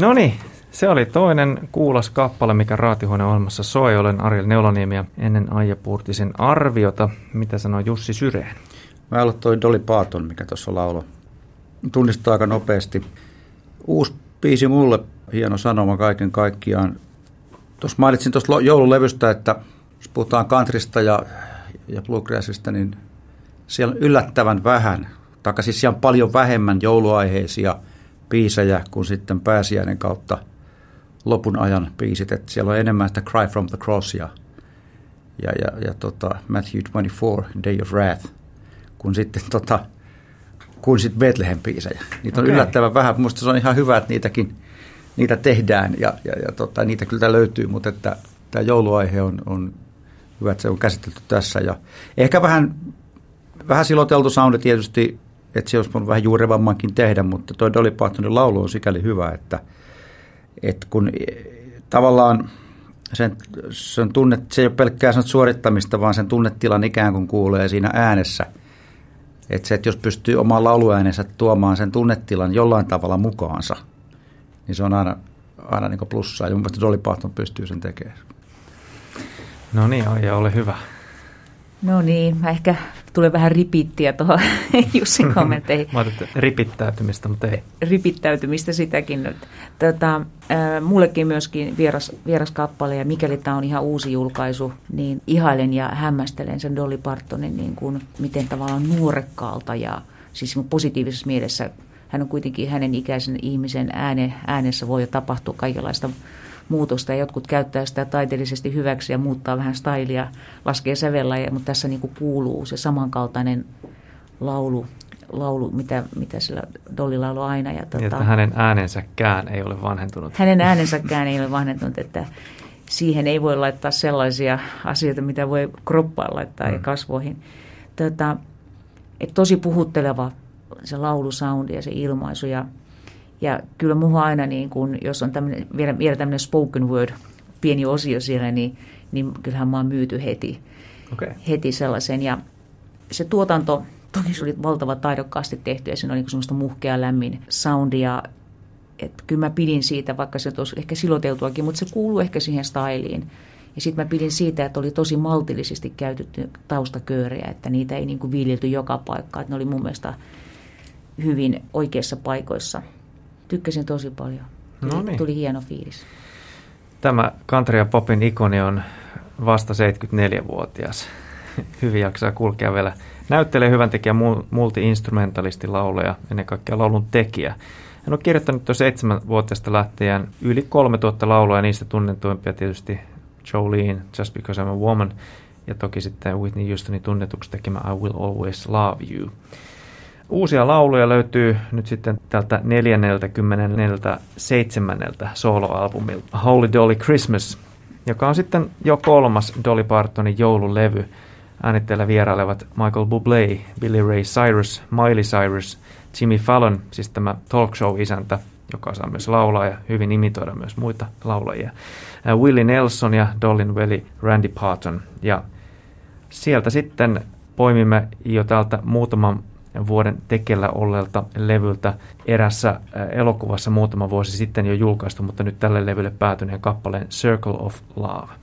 No niin, se oli toinen kuulas kappale, mikä Raatihuone-ohjelmassa soi. Olen Ariel Neulaniemi ja ennen Aija Puurtisen arviota. Mitä sanoo Jussi Syreen? Mä aloittoin Dolly Parton, mikä tuossa lauloi. Tunnistaa aika nopeasti. Uusi biisi mulle, hieno sanoma kaiken kaikkiaan. Tuossa mainitsin tuosta joululevystä, että jos puhutaan countrysta ja bluegrassista, niin siellä on yllättävän vähän, siis siellä on paljon vähemmän jouluaiheisia biisejä kuin sitten pääsiäinen kautta lopun ajan biisit. Että siellä on enemmän sitä Cry from the Cross ja Matthew 24, Day of Wrath, kuin sitten Bethlehem biisejä. Niitä on yllättävän vähän. Minusta se on ihan hyvä, että niitä tehdään ja niitä kyllä löytyy, mutta että tämä jouluaihe on hyvä, että se on käsitelty tässä. Ja ehkä vähän siloteltu soundi tietysti, että se olisi voinut vähän juurevammankin tehdä, mutta tuo Dolly Partonin laulu on sikäli hyvä, että kun tavallaan sen tunne, se ei ole pelkkää suorittamista, vaan sen tunnetilan ikään kuin kuulee siinä äänessä. Että jos pystyy omaan lauluäänensä tuomaan sen tunnetilan jollain tavalla mukaansa, niin se on aina niin kuin plussaa. Ja mun mielestä Dolly Parton pystyy sen tekemään. No niin, Aija, ole hyvä. No niin, mä ehkä tulee vähän ripiittiä tuohon Jussin kommentteihin. Mä ajattelin, että ripittäytymistä, mutta ei. Ripittäytymistä sitäkin nyt. Mullekin myöskin vieras kappale, ja mikäli tämä on ihan uusi julkaisu, niin ihailen ja hämmästelen sen Dolly Partonin, niin kuin, miten tavallaan nuorekkaalta ja siis positiivisessa mielessä. Hän on kuitenkin hänen ikäisen ihmisen äänessä voi jo tapahtua kaikenlaista muutosta, ja jotkut käyttää sitä taiteellisesti hyväksi ja muuttaa vähän stylia, laskee sävellä, mutta tässä niin kuin kuuluu se samankaltainen laulu mitä sillä Dolly lauloi aina. Ja että hänen äänensäkään ei ole vanhentunut. Hänen äänensäkään ei ole vanhentunut, että siihen ei voi laittaa sellaisia asioita, mitä voi kroppaan laittaa ja kasvoihin. Että tosi puhutteleva se laulusoundi ja se ilmaisu, ja kyllä minua aina, niin kun, jos on vielä tämmöinen spoken word, pieni osio siellä, niin kyllähän mä oon myyty heti sellaisen. Ja se tuotanto, toki se oli valtavan taidokkaasti tehty, ja siinä oli semmoista muhkea lämmin soundia. Että kyllä mä pidin siitä, vaikka se olisi ehkä siloteltuakin, mutta se kuuluu ehkä siihen styliin. Ja sitten mä pidin siitä, että oli tosi maltillisesti käytetty taustaköörejä, että niitä ei niin kuin viljelty joka paikkaan. Että ne oli mun mielestä hyvin oikeissa paikoissa. Tykkäsin tosi paljon. Tuli hieno fiilis. Tämä country ja popin ikoni on vasta 74-vuotias. Hyvin jaksaa kulkea vielä. Näyttelee hyvän tekijä, multi-instrumentalisti, laulaja, ennen kaikkea laulun tekijä. Hän on kirjoittanut jo 7-vuotiaasta lähtien yli 3000 laulua, ja niistä tunnetuimpia tietysti Jolene, Just Because I'm a Woman, ja toki sitten Whitney Houstonin tunnetuksi tekemä I Will Always Love You. Uusia lauluja löytyy nyt sitten tältä 47. soloalbumilta Holy Dolly Christmas, joka on sitten jo 3. Dolly Partonin joululevy. Äänitteellä vierailevat Michael Bublé, Billy Ray Cyrus, Miley Cyrus, Jimmy Fallon, siis tämä talk show-isäntä, joka saa myös laulaa ja hyvin imitoida myös muita laulajia, Willie Nelson ja Dollyn veli Randy Parton. Ja sieltä sitten poimimme jo täältä muutaman vuoden tekeillä olleelta levyltä erässä elokuvassa muutama vuosi sitten jo julkaistu, mutta nyt tälle levylle päätyneen kappaleen Circle of Love.